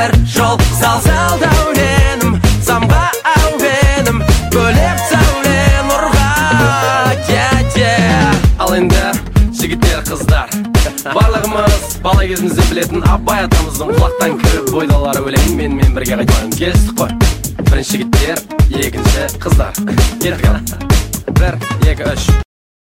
бір жол сал дәуренім, самға әуенім, бөлеп сәуле нұрға. Ал енді жігіттер, қыздар, барлығымыз бала кезімізде білетін Абай атамыздың құлақтан кіріп бойдалары өлеңін мен бірге қайтайын. Келістік қой. Бірінші жігіттер, екінші қыздар. Кеттік ал. 1, 2, 3